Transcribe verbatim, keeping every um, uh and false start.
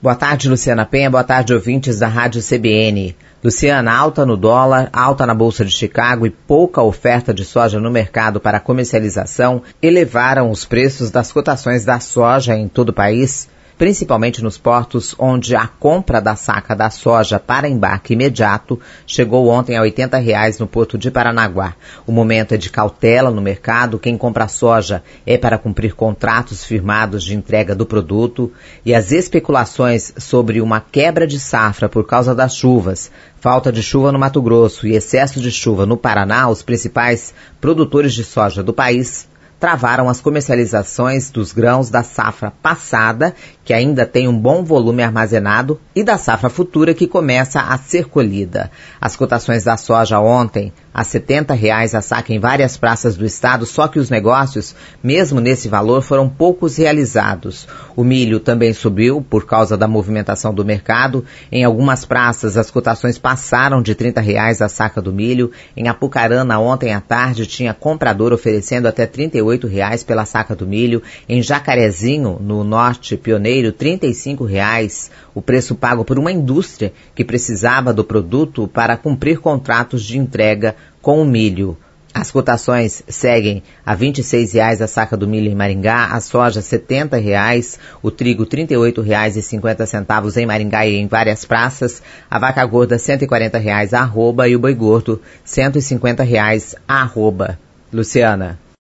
Boa tarde, Luciana Penha. Boa tarde, ouvintes da Rádio C B N. Luciana, alta no dólar, alta na Bolsa de Chicago e pouca oferta de soja no mercado para comercialização elevaram os preços das cotações da soja em todo o país, principalmente nos portos onde a compra da saca da soja para embarque imediato chegou ontem a oitenta reais no porto de Paranaguá. O momento é de cautela no mercado. Quem compra soja é para cumprir contratos firmados de entrega do produto, e as especulações sobre uma quebra de safra por causa das chuvas, falta de chuva no Mato Grosso e excesso de chuva no Paraná, os principais produtores de soja do país, travaram as comercializações dos grãos da safra passada, que ainda tem um bom volume armazenado, e da safra futura, que começa a ser colhida. As cotações da soja ontem, a setenta reais a saca em várias praças do estado, só que os negócios, mesmo nesse valor, foram poucos realizados. O milho também subiu por causa da movimentação do mercado. Em algumas praças, as cotações passaram de trinta reais a saca do milho. Em Apucarana, ontem à tarde, tinha comprador oferecendo até trinta e oito reais pela saca do milho. Em Jacarezinho, no norte pioneiro, trinta e cinco reais, o preço pago por uma indústria que precisava do produto para cumprir contratos de entrega com o milho. As cotações seguem a vinte e seis reais a saca do milho em Maringá, a soja setenta reais, o trigo trinta e oito reais e cinquenta centavos em Maringá e em várias praças, a vaca gorda cento e quarenta reais a arroba e o boi gordo cento e cinquenta reais a arroba. Luciana.